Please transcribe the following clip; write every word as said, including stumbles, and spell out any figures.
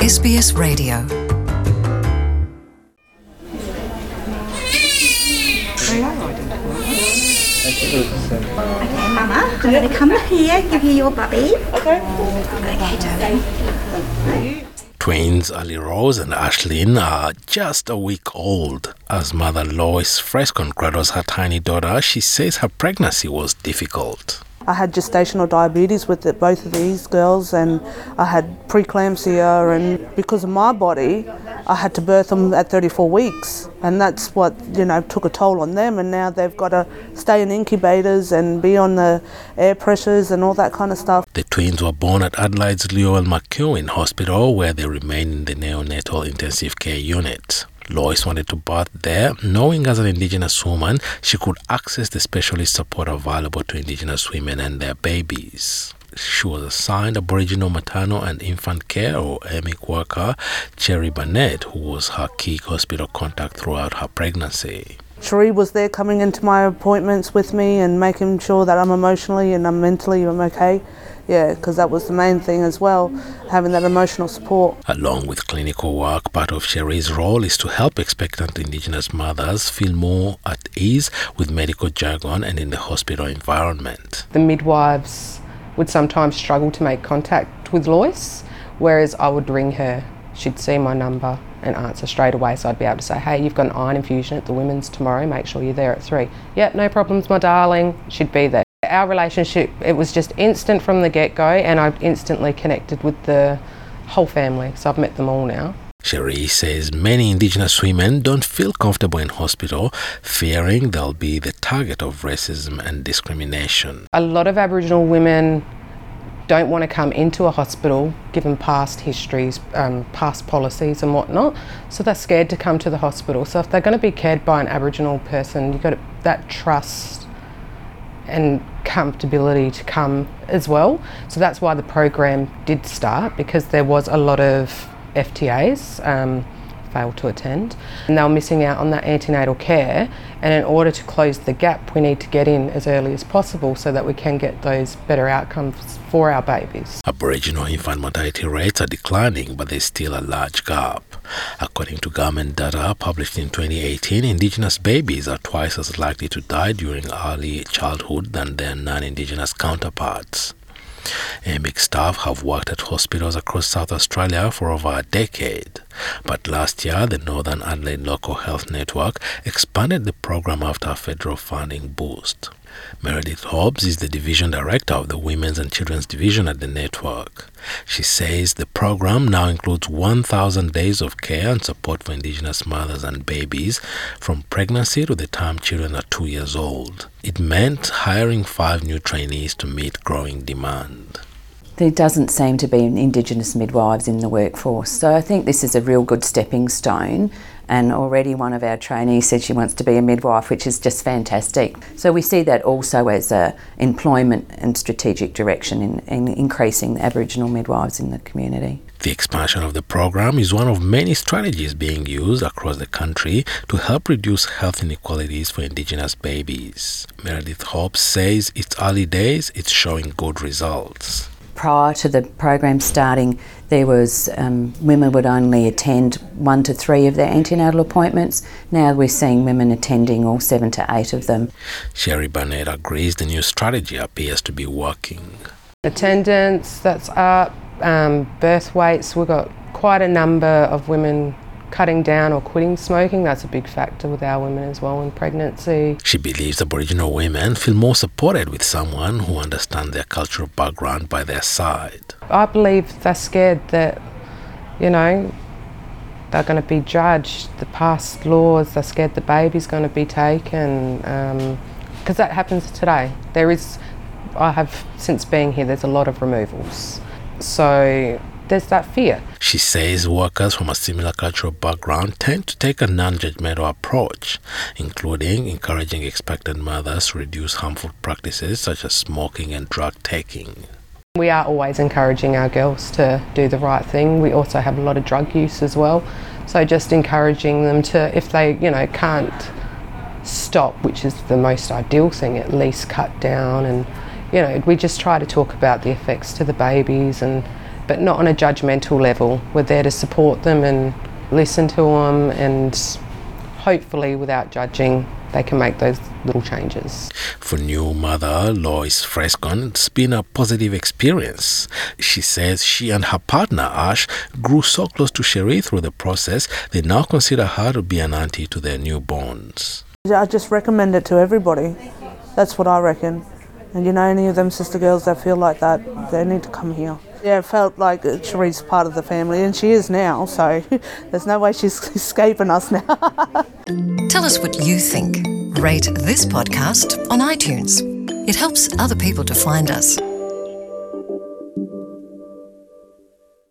S B S Radio. Okay, Mama, I'm going to come here, give you your bubby. Okay. Okay, darling. Twins Ali Rose and Ashlyn are just a week old. As mother Lois Frescon cradles her tiny daughter, she says her pregnancy was difficult. I had gestational diabetes with the, both of these girls, and I had preeclampsia, and because of my body, I had to birth them at thirty-four weeks, and that's what, you know, took a toll on them, and now they've got to stay in incubators and be on the air pressures and all that kind of stuff. The twins were born at Adelaide's Leo L. McEwen Hospital, where they remain in the neonatal intensive care unit. Lois wanted to birth there, knowing as an Indigenous woman she could access the specialist support available to Indigenous women and their babies. She was assigned Aboriginal maternal and infant care or A M I C worker Cherry Burnett, who was her key hospital contact throughout her pregnancy. Cherie was there coming into my appointments with me and making sure that I'm emotionally and I'm mentally I'm okay. Yeah, because that was the main thing as well, having that emotional support. Along with clinical work, part of Cherie's role is to help expectant Indigenous mothers feel more at ease with medical jargon and in the hospital environment. The midwives would sometimes struggle to make contact with Lois, whereas I would ring her. She'd see my number and answer straight away, so I'd be able to say, hey, you've got an iron infusion at the women's tomorrow, make sure you're there at three. Yep, no problems, my darling. She'd be there. Our relationship, it was just instant from the get-go, and I instantly connected with the whole family, so I've met them all now. Cherie says many Indigenous women don't feel comfortable in hospital, fearing they'll be the target of racism and discrimination. A lot of Aboriginal women don't want to come into a hospital given past histories, um, past policies and whatnot, so they're scared to come to the hospital. So if they're going to be cared by an Aboriginal person, you've got that trust and comfortability to come as well. So that's why the program did start, because there was a lot of F T As um, failed to attend, and they were missing out on that antenatal care, and in order to close the gap we need to get in as early as possible so that we can get those better outcomes for our babies. Aboriginal infant mortality rates are declining, but there's still a large gap. According to government data published in twenty eighteen, Indigenous babies are twice as likely to die during early childhood than their non-Indigenous counterparts. A M I C staff have worked at hospitals across South Australia for over a decade, but last year the Northern Adelaide Local Health Network expanded the program after a federal funding boost. Meredith Hobbs is the Division Director of the Women's and Children's Division at the network. She says the program now includes one thousand days of care and support for Indigenous mothers and babies from pregnancy to the time children are two years old. It meant hiring five new trainees to meet growing demand. There doesn't seem to be Indigenous midwives in the workforce, so I think this is a real good stepping stone, and already one of our trainees said she wants to be a midwife, which is just fantastic. So we see that also as a employment and strategic direction in, in increasing Aboriginal midwives in the community. The expansion of the program is one of many strategies being used across the country to help reduce health inequalities for Indigenous babies. Meredith Hobbs says it's early days, it's showing good results. Prior to the program starting, there was um, women would only attend one to three of their antenatal appointments. Now we're seeing women attending all seven to eight of them. Cherry Burnett agrees the new strategy appears to be working. Attendance, that's up. Um, birth weights, we've got quite a number of women cutting down or quitting smoking. That's a big factor with our women as well in pregnancy. She believes Aboriginal women feel more supported with someone who understands their cultural background by their side. I believe they're scared that, you know, they're going to be judged, the past laws, they're scared the baby's going to be taken, because um, that happens today. There is, I have, since being here, there's a lot of removals. So there's that fear. She says workers from a similar cultural background tend to take a non-judgmental approach, including encouraging expectant mothers to reduce harmful practices such as smoking and drug taking. We are always encouraging our girls to do the right thing. We also have a lot of drug use as well. So just encouraging them to, if they, you know, can't stop, which is the most ideal thing, at least cut down. And, you know, we just try to talk about the effects to the babies and but not on a judgmental level. We're there to support them and listen to them, and hopefully without judging they can make those little changes. For new mother Lois Frescon, it's been a positive experience. She says she and her partner Ash grew so close to Cherie through the process, they now consider her to be an auntie to their newborns. I just recommend it to everybody. That's what I reckon. And you know, any of them sister girls that feel like that, they need to come here. Yeah, it felt like Cherie's part of the family, and she is now, so there's no way she's escaping us now. Tell us what you think. Rate this podcast on iTunes. It helps other people to find us.